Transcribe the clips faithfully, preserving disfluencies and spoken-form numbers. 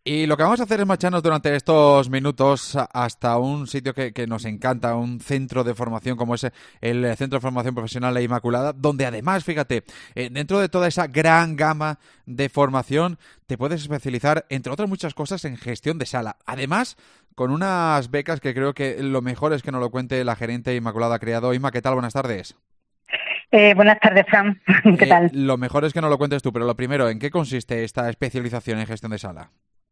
Y lo que vamos a hacer es marcharnos durante estos minutos hasta un sitio que, que nos encanta, un centro de formación como es el Centro de Formación Profesional La Inmaculada, donde además, fíjate, eh, dentro de toda esa gran gama de formación, te puedes especializar, entre otras muchas cosas, en gestión de sala. Además, con unas becas que creo que lo mejor es que nos lo cuente la gerente Inmaculada Criado. Inma, ¿qué tal? Buenas tardes. Eh, buenas tardes, Fran. ¿Qué Eh, tal? lo mejor es que nos lo cuentes tú, pero lo primero, ¿en qué consiste esta especialización en gestión de sala?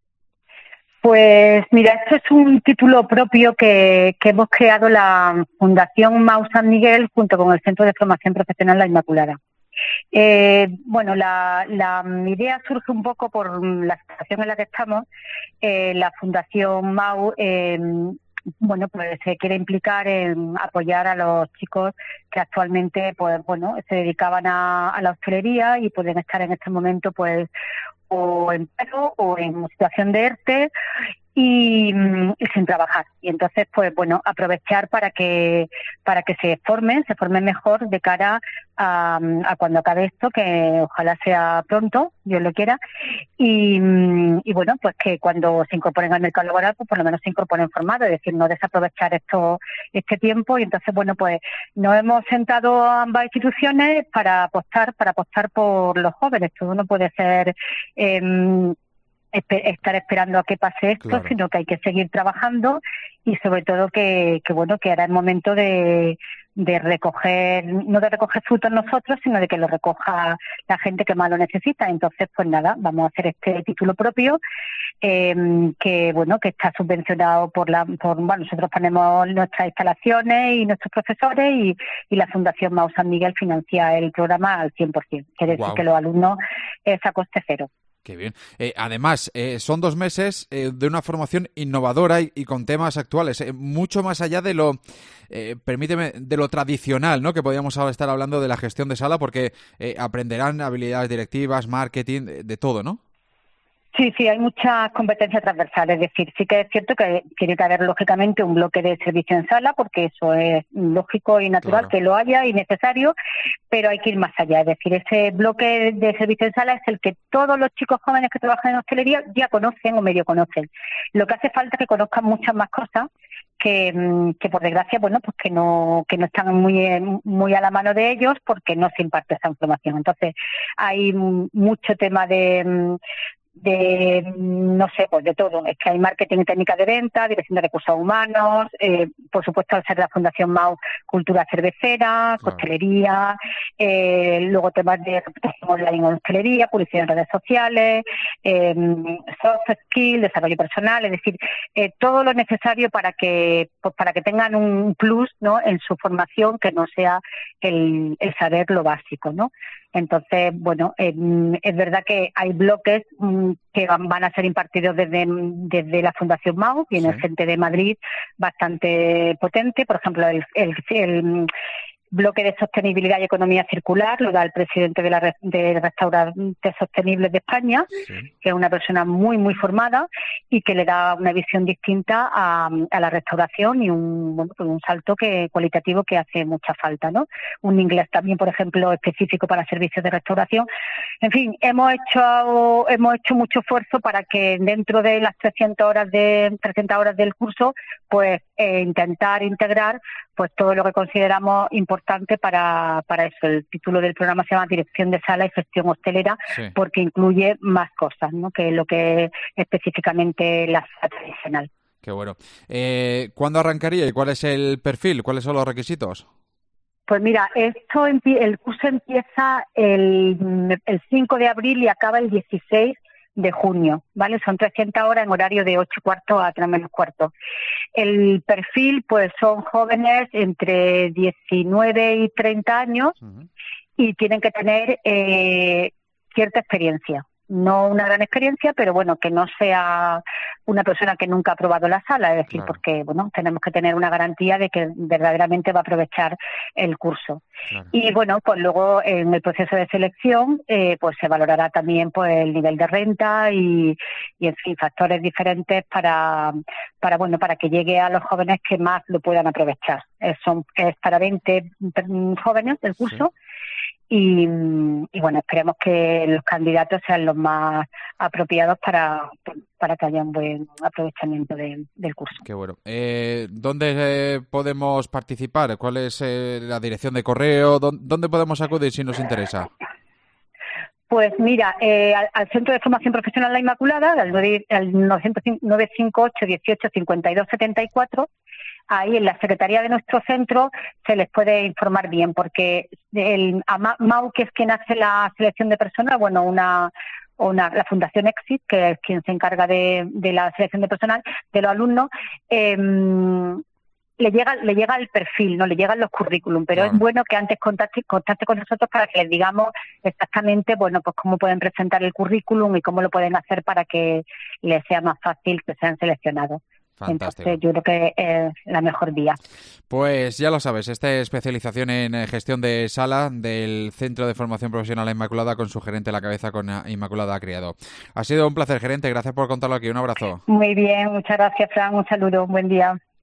Pues mira, esto es un título propio que, que hemos creado la Fundación Mau San Miguel junto con el Centro de Formación Profesional La Inmaculada. Eh, bueno, la, la mi idea surge un poco por la situación en la que estamos. Eh, la Fundación Mau, eh, bueno, pues se quiere implicar en apoyar a los chicos que actualmente, pues bueno, se dedicaban a, a la hostelería y pueden estar en este momento, pues, o en paro o en situación de ERTE y, y sin trabajar. Y entonces, pues bueno, aprovechar para que para que se formen, se formen mejor de cara a, a cuando acabe esto, que ojalá sea pronto, Dios lo quiera, y, y bueno, pues que cuando se incorporen al mercado laboral, pues por lo menos se incorporen formados, es decir, no desaprovechar esto este tiempo. Y entonces, bueno, pues nos hemos sentado a ambas instituciones para apostar, para apostar por los jóvenes. Todo no puede ser eh, estar esperando a que pase esto, Claro. sino que hay que seguir trabajando y sobre todo que, que bueno, que ahora es momento de, de recoger, no de recoger frutos nosotros, sino de que lo recoja la gente que más lo necesita. Entonces, pues nada, vamos a hacer este título propio, eh, que bueno, que está subvencionado por la, por, bueno, nosotros ponemos nuestras instalaciones y nuestros profesores y, y la Fundación Mau San Miguel financia el programa al cien por ciento, quiere decir que Wow. los alumnos es a coste cero. Qué bien. Eh, además, eh, son dos meses eh, de una formación innovadora y, y con temas actuales, eh, mucho más allá de lo, eh, permíteme, de lo tradicional, ¿no? Que podríamos ahora estar hablando de la gestión de sala, porque eh, aprenderán habilidades directivas, marketing, de, de todo, ¿no? Sí, sí, hay muchas competencias transversales. Es decir, sí que es cierto que tiene que haber, lógicamente, un bloque de servicio en sala, porque eso es lógico y natural Claro. que lo haya y necesario, pero hay que ir más allá. Es decir, ese bloque de servicio en sala es el que todos los chicos jóvenes que trabajan en hostelería ya conocen o medio conocen. Lo que hace falta es que conozcan muchas más cosas que, que por desgracia, bueno, pues que no que no están muy muy a la mano de ellos porque no se imparte esa información. Entonces, hay mucho tema de de, no sé, pues de todo. Es que hay marketing y técnicas de venta, dirección de recursos humanos, eh, por supuesto, al ser la Fundación Mau, cultura cervecera, Claro. hostelería, eh, luego temas de reputación online en hostelería, publicidad en redes sociales, eh, soft skills, desarrollo personal, es decir, eh, todo lo necesario para que pues para que tengan un plus, ¿no?, en su formación, que no sea el, el saber lo básico, ¿no? Entonces, bueno, eh, es verdad que hay bloques mm, que van, van a ser impartidos desde, desde la Fundación Mau, Sí. viene gente de Madrid bastante potente, por ejemplo, el, el, el bloque de sostenibilidad y economía circular lo da el presidente de la de Restaurantes Sostenibles de España, Sí. que es una persona muy, muy formada y que le da una visión distinta a, a la restauración y un, bueno, pues un salto que cualitativo que hace mucha falta, ¿no? Un inglés también, por ejemplo, específico para servicios de restauración. En fin, hemos hecho hemos hecho mucho esfuerzo para que dentro de las trescientas horas de trescientas horas del curso, pues eh, intentar integrar pues todo lo que consideramos importante para, para eso. El título del programa se llama Dirección de Sala y Gestión Hostelera, Sí. porque incluye más cosas, ¿no?, que lo que es específicamente la sala tradicional. Qué bueno. Eh, ¿Cuándo arrancaría y cuál es el perfil? ¿Cuáles son los requisitos? Pues mira, esto el curso empieza el, el cinco de abril y acaba el dieciséis de junio, ¿vale? Son trescientas horas en horario de ocho y cuarto a tres menos cuarto. El perfil, pues son jóvenes entre diecinueve y treinta años Uh-huh. y tienen que tener eh, cierta experiencia. No una gran experiencia, pero bueno, que no sea una persona que nunca ha probado la sala, es decir, Claro, porque bueno, tenemos que tener una garantía de que verdaderamente va a aprovechar el curso. claro. Y bueno, pues luego en el proceso de selección, eh, pues se valorará también pues el nivel de renta y, y en fin, factores diferentes para, para bueno, para que llegue a los jóvenes que más lo puedan aprovechar. Es, son, es para veinte jóvenes el Sí. curso. Y, y bueno, esperemos que los candidatos sean los más apropiados para, para que haya un buen aprovechamiento de, del curso. Qué bueno. Eh, ¿Dónde eh, podemos participar? ¿Cuál es eh, la dirección de correo? ¿Dónde, ¿Dónde podemos acudir si nos interesa? Pues mira, eh, al, al Centro de Formación Profesional La Inmaculada, al, nueve, al nueve cinco ocho, dieciocho, cincuenta y dos, setenta y cuatro, ahí en la secretaría de nuestro centro se les puede informar bien, porque el a Mau, que es quien hace la selección de personal, bueno, una, una la Fundación Exit, que es quien se encarga de, de la selección de personal, de los alumnos, eh, le llega le llega el perfil, no le llegan los currículum, pero claro, es bueno que antes contacte, contacte con nosotros para que les digamos exactamente, bueno, pues cómo pueden presentar el currículum y cómo lo pueden hacer para que les sea más fácil que sean seleccionados. Fantástico. Entonces yo creo que es la mejor vía. Pues ya lo sabes, esta especialización en gestión de sala del Centro de Formación Profesional Inmaculada, con su gerente a la cabeza, con Inmaculada Criado. Ha sido un placer, gerente, gracias por contarlo aquí, un abrazo. Muy bien, muchas gracias, Fran, un saludo, un buen día.